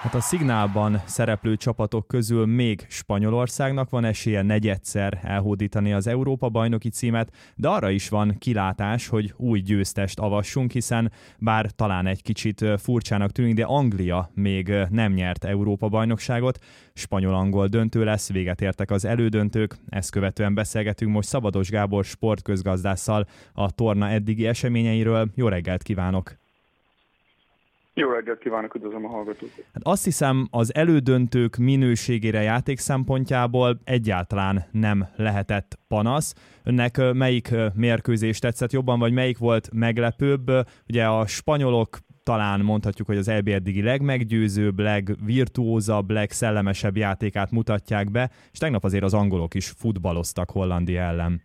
Hát a Szignálban szereplő csapatok közül még Spanyolországnak van esélye negyedszer elhódítani az Európa-bajnoki címet, de arra is van kilátás, hogy új győztest avassunk, hiszen bár talán egy kicsit furcsának tűnik, de Anglia még nem nyert Európa-bajnokságot. Spanyol-angol döntő lesz, véget értek az elődöntők, ezt követően beszélgetünk most Szabados Gábor sportközgazdásszal a torna eddigi eseményeiről. Jó reggelt kívánok! Jó reggelt kívánok, üdvözlöm a hallgatókat! Hát azt hiszem, az elődöntők minőségére játék szempontjából egyáltalán nem lehetett panasz. Önnek melyik mérkőzés tetszett jobban, vagy melyik volt meglepőbb? Ugye a spanyolok talán mondhatjuk, hogy az EB eddigi legmeggyőzőbb, legvirtuózabb, legszellemesebb játékát mutatják be, és tegnap azért az angolok is futballoztak Hollandia ellen.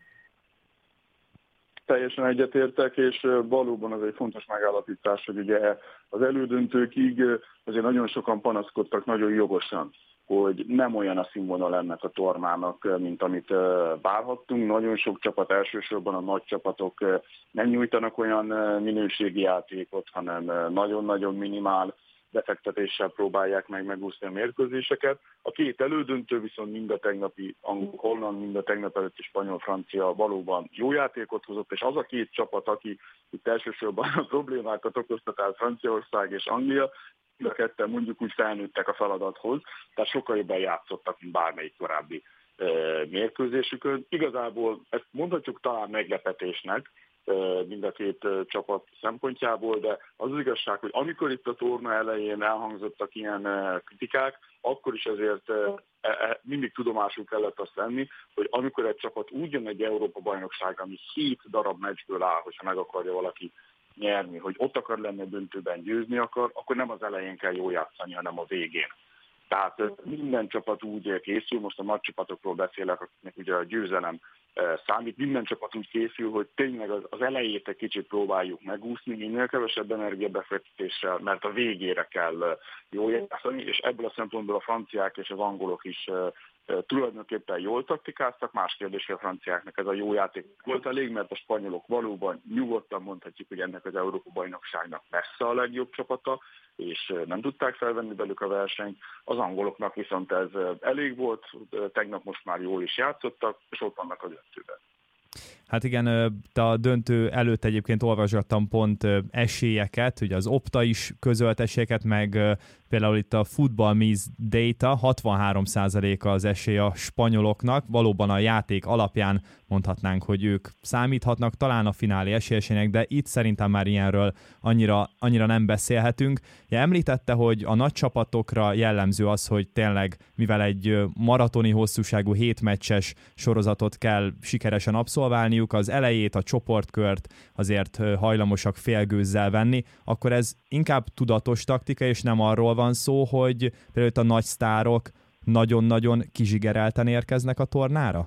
Teljesen egyetértek, és valóban az egy fontos megállapítás, hogy ugye az elődöntőkig azért nagyon sokan panaszkodtak nagyon jogosan, hogy nem olyan a színvonal ennek a tornának, mint amit várhattunk. Nagyon sok csapat, elsősorban a nagy csapatok nem nyújtanak olyan minőségi játékot, hanem nagyon-nagyon minimál befektetéssel próbálják meg megúszni a mérkőzéseket. A két elődöntő viszont mind a tegnapi angol-holland, mind a tegnap előtti spanyol-francia valóban jó játékot hozott, és az a két csapat, aki itt elsősorban a problémákat okozta, tehát Franciaország és Anglia, mind a ketten mondjuk úgy felnőttek a feladathoz, tehát sokkal jobban játszottak, mint bármelyik korábbi mérkőzésükön. Igazából ezt mondhatjuk talán meglepetésnek, mind a két csapat szempontjából, de az igazság, hogy amikor itt a torna elején elhangzottak ilyen kritikák, akkor is azért mindig tudomásul kellett azt venni, hogy amikor egy csapat úgy jön egy Európa-bajnokságra, ami 7 darab meccsből áll, hogyha meg akarja valaki nyerni, hogy ott akar lenni a döntőben, győzni akar, akkor nem az elején kell jól játszani, hanem a végén. Tehát minden csapat úgy készül, most a nagy csapatokról beszélek, akiknek ugye a győzelem számít, minden csapat úgy készül, hogy tényleg az elejét egy kicsit próbáljuk megúszni, minél kevesebb energiabefektetéssel, mert a végére kell jól játszani, és ebből a szempontból a franciák és az angolok is tulajdonképpen jól taktikáztak. Más kérdés, hogy a franciáknak ez a jó játék volt elég, mert a spanyolok valóban nyugodtan mondhatjuk, hogy ennek az Európa-bajnokságnak messze a legjobb csapata, és nem tudták felvenni belük a versenyt. Az angoloknak viszont ez elég volt, tegnap most már jól is játszottak, és ott vannak a döntőben. Hát igen, a döntő előtt egyébként olvasgattam pont esélyeket, ugye az Opta is közölt esélyeket, meg például itt a Football Meets Data, 63%-a az esély a spanyoloknak, valóban a játék alapján mondhatnánk, hogy ők számíthatnak talán a finálé esélyesének, de itt szerintem már ilyenről annyira nem beszélhetünk. Ja, említette, hogy a nagy csapatokra jellemző az, hogy tényleg, mivel egy maratoni hosszúságú 7 meccses sorozatot kell sikeresen abszolválniuk, az elejét, a csoportkört azért hajlamosak félgőzzel venni, akkor ez inkább tudatos taktika, és nem arról van szó, hogy például a nagy sztárok nagyon-nagyon kizsigerelten érkeznek a tornára?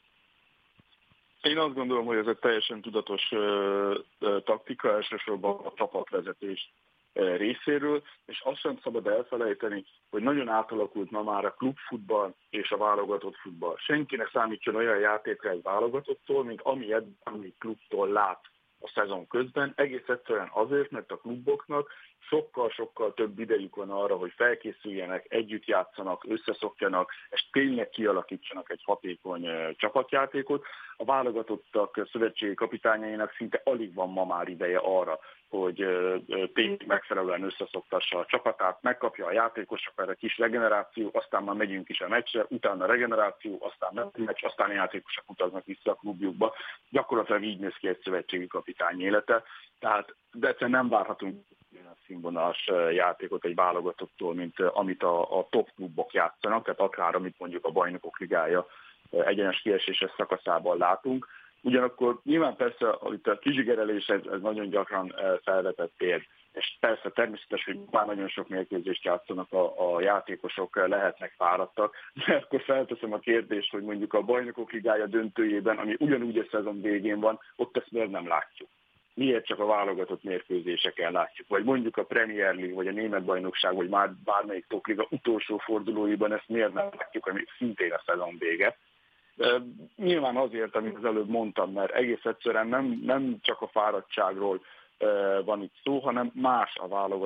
Én azt gondolom, hogy ez egy teljesen tudatos taktika, elsősorban a csapatvezetés részéről, és azt sem szabad elfelejteni, hogy nagyon átalakult ma már a klubfutball és a válogatott futball. Senki ne számítson olyan játékra egy válogatottól, mint ami ebben klubtól lát a szezon közben, egész egyszerűen azért, mert a kluboknak sokkal-sokkal több idejük van arra, hogy felkészüljenek, együtt játszanak, összeszokjanak, és tényleg kialakítsanak egy hatékony csapatjátékot. A válogatottak szövetségi kapitányainak szinte alig van ma már ideje arra, hogy tényleg megfelelően összeszoktassa a csapatát, megkapja a játékosokat egy kis regeneráció, aztán már megyünk is a meccsre, utána a regeneráció, aztán meccs, aztán a játékosok utaznak vissza a klubjukba. Gyakorlatilag így néz ki egy szövetségi kapitány élete. Tehát de egyszerűen nem várhatunk színvonalas játékot egy válogatottól, mint amit a top klubok játszanak, tehát akár amit mondjuk a Bajnokok Ligája egyenes kieséses szakaszában látunk. Ugyanakkor nyilván persze a kizsigerelés ez nagyon gyakran felvetett tér, és persze természetes, hogy már nagyon sok mérkőzést játszanak a játékosok, lehetnek fáradtak, de akkor felteszem a kérdést, hogy mondjuk a Bajnokok Ligája döntőjében, ami ugyanúgy a szezon végén van, ott ezt miért nem látjuk? Miért csak a válogatott mérkőzéseken látjuk? Vagy mondjuk a Premier League, vagy a Német Bajnokság, vagy már bármelyik topliga utolsó fordulóiban ezt miért nem látjuk, ami szintén a szezon vége? Nyilván azért, amit az előbb mondtam, mert egész egyszerűen nem csak a fáradtságról van itt szó, hanem más a válogatott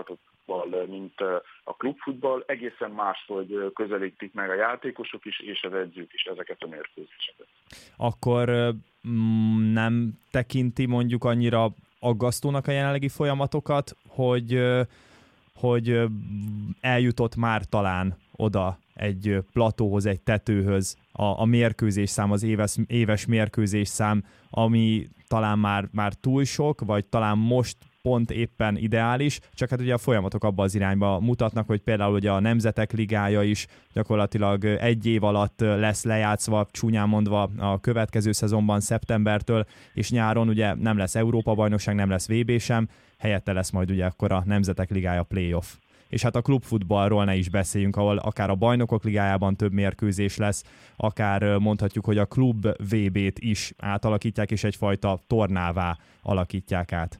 futball, mint a klubfutball. Egészen máshogy közelítik meg a játékosok is, és az edzők is ezeket a mérkőzéseket. Akkor nem tekinti mondjuk annyira aggasztónak a jelenlegi folyamatokat, hogy eljutott már talán oda egy platóhoz, egy tetőhöz a mérkőzésszám, az éves mérkőzésszám, ami talán már túl sok, vagy talán most pont éppen ideális, csak hát ugye a folyamatok abba az irányba mutatnak, hogy például ugye a Nemzetek Ligája is gyakorlatilag egy év alatt lesz lejátszva, csúnyán mondva a következő szezonban szeptembertől, és nyáron ugye nem lesz Európa-bajnokság, nem lesz VB sem, helyette lesz majd ugye akkor a Nemzetek Ligája playoff. És hát a klubfutballról ne is beszéljünk, ahol akár a Bajnokok Ligájában több mérkőzés lesz, akár mondhatjuk, hogy a klub VB-t is átalakítják, és egyfajta tornává alakítják át.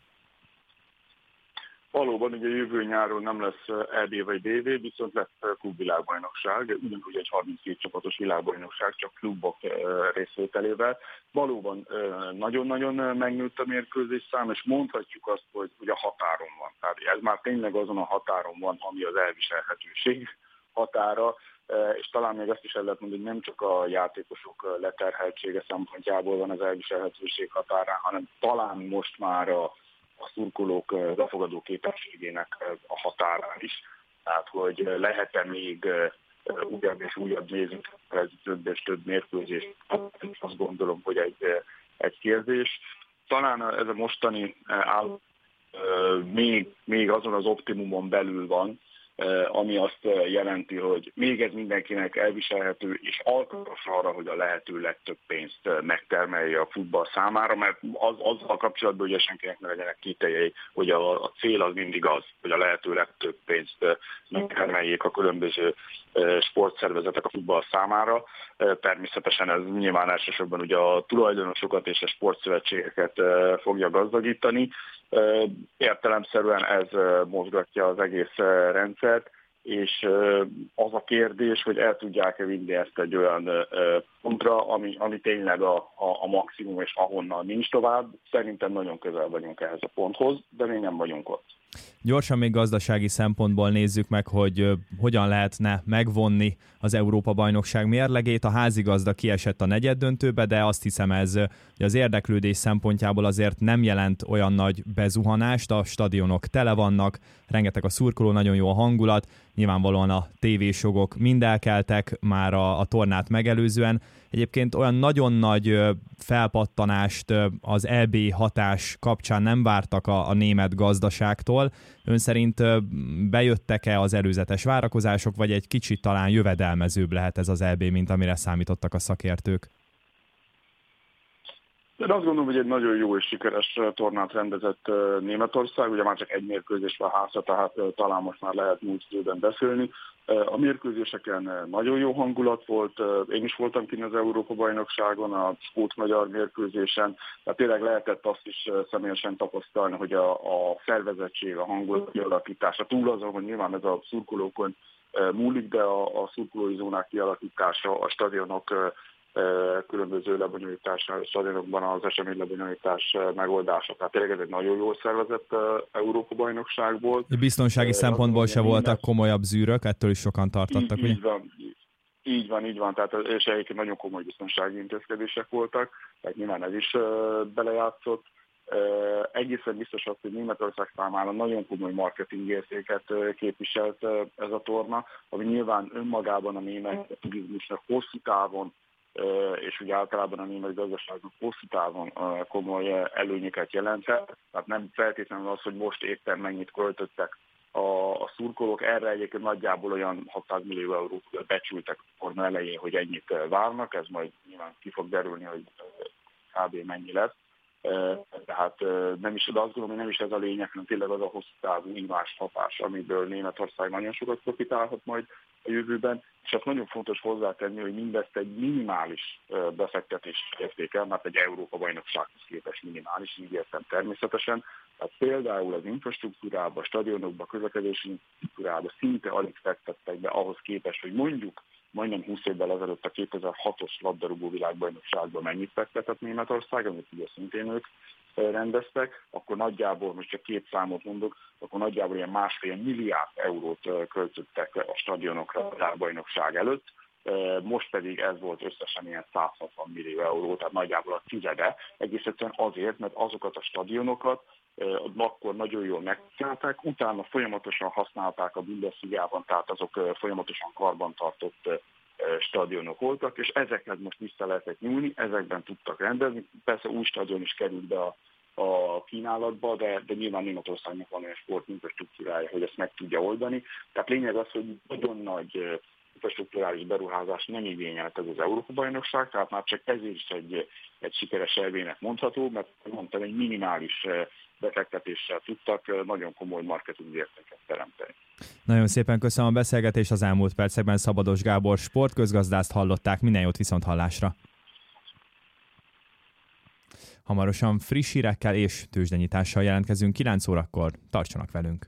Valóban ugye jövő nyáron nem lesz EB vagy BV, viszont lesz klubvilágbajnokság, ugyanúgy egy 32 csapatos világbajnokság, csak klubok részvételével. Valóban nagyon-nagyon megnőtt a mérkőzésszám, és mondhatjuk azt, hogy a határon van. Tehát ez már tényleg azon a határon van, ami az elviselhetőség határa, és talán még azt is el lehet mondani, hogy nem csak a játékosok leterheltsége szempontjából van az elviselhetőség határán, hanem talán most már a szurkolók befogadó képességének a határán is. Tehát, hogy lehet-e még újabb és újabb nézni, ez több és több mérkőzés, azt gondolom, hogy egy kérdés. Talán ez a mostani állapot még azon az optimumon belül van, ami azt jelenti, hogy még ez mindenkinek elviselhető, és alkalmas arra, hogy a lehető legtöbb pénzt megtermelje a futball számára, mert azzal kapcsolatban ugye senkinek ne legyenek kételjei, hogy a cél az mindig az, hogy a lehető legtöbb pénzt megtermeljék a különböző sportszervezetek a futball számára. Természetesen ez nyilván elsősorban ugye a tulajdonosokat és a sportszövetségeket fogja gazdagítani. Értelemszerűen ez mozgatja az egész rendszert, és az a kérdés, hogy el tudják-e vinni ezt egy olyan pontra, ami tényleg a maximum, és ahonnan nincs tovább. Szerintem nagyon közel vagyunk ehhez a ponthoz, de még nem vagyunk ott. Gyorsan még gazdasági szempontból nézzük meg, hogy hogyan lehetne megvonni az Európa-bajnokság mérlegét. A házigazda kiesett a negyeddöntőbe, de azt hiszem ez az érdeklődés szempontjából azért nem jelent olyan nagy bezuhanást. A stadionok tele vannak, rengeteg a szurkoló, nagyon jó a hangulat. Nyilvánvalóan a tévésjogok mind elkeltek már a tornát megelőzően. Egyébként olyan nagyon nagy felpattanást az EB hatás kapcsán nem vártak a német gazdaságtól. Ön szerint bejöttek-e az előzetes várakozások, vagy egy kicsit talán jövedelmezőbb lehet ez az EB, mint amire számítottak a szakértők? Én azt gondolom, hogy egy nagyon jó és sikeres tornát rendezett Németország, ugye már csak egy mérkőzés van hátra, tehát talán most már lehet múlt időben beszélni. A mérkőzéseken nagyon jó hangulat volt, én is voltam kint az Európa-bajnokságon, a skót-magyar mérkőzésen, tehát tényleg lehetett azt is személyesen tapasztalni, hogy a szervezettség, a hangulat kialakítása túl azon, hogy nyilván ez a szurkolókon múlik, de a szurkolói zónák kialakítása, a stadionok különböző lebonyolítása, a stadionokban az esemény lebonyolítás megoldása. Tehát tényleg ez egy nagyon jól szervezett Európa-bajnokság volt. Biztonsági szempontból se voltak komolyabb zűrök, ettől is sokan tartottak. Így van, tehát és egyébként nagyon komoly biztonsági intézkedések voltak, tehát nyilván ez is belejátszott. Egészen biztos az, hogy Németország számára nagyon komoly marketingértéket képviselt ez a torna, ami nyilván önmagában a német turizmusnak hosszú távon és úgy általában a német gazdaságnak hosszú távon komoly előnyöket jelenthet. Tehát nem feltétlenül az, hogy most éppen mennyit költöttek a szurkolók. Erre egyébként nagyjából olyan 600 millió eurót becsültek a torna elején, hogy ennyit várnak. Ez majd nyilván ki fog derülni, hogy kb. Mennyi lesz. Tehát nem is, de azt gondolom, hogy nem is ez a lényeg, hanem tényleg az a hosszú távú ívás hatás, amiből Németország nagyon sokat profitálhat majd a jövőben, és azt nagyon fontos hozzátenni, hogy mindezt egy minimális befektetés értékel, mert egy Európa-bajnoksághoz képest minimális, így értem természetesen. Tehát például az infrastruktúrába, a stadionokba, a közlekedési infrastruktúrába szinte alig fektettek be ahhoz képest, hogy mondjuk majdnem 20 évvel ezelőtt a 2006-os labdarúgó világbajnokságban mennyit fektetett Németország, amit ugye szintén ők rendeztek, akkor nagyjából, most csak 2 számot mondok, akkor nagyjából ilyen 1,5 milliárd eurót költöttek a stadionokra a világbajnokság előtt. Most pedig ez volt összesen ilyen 160 millió euró, tehát nagyjából a tizede, egész egyszerűen azért, mert azokat a stadionokat akkor nagyon jól megcsinálták, utána folyamatosan használták a Bundesligában, tehát azok folyamatosan karbantartott stadionok voltak, és ezeket most vissza lehetett nyúlni, ezekben tudtak rendezni. Persze új stadion is került be a kínálatba, de nyilván Németországnak van olyan sportinfrastruktúrája, hogy ezt meg tudja oldani. Tehát lényeg az, hogy nagyon nagy infrastrukturális beruházás nem igényelt ez az Európa-bajnokság, tehát már csak ezért is egy sikeres elvének mondható, mert mondtam, egy minimális befektetéssel tudtak nagyon komoly marketing értéket teremteni. Nagyon szépen köszönöm a beszélgetést, az elmúlt percekben Szabados Gábor sportközgazdászt hallották, minden jót, viszont hallásra! Hamarosan friss hírekkel és tőzsdenyitással jelentkezünk 9 órakor, tartsanak velünk!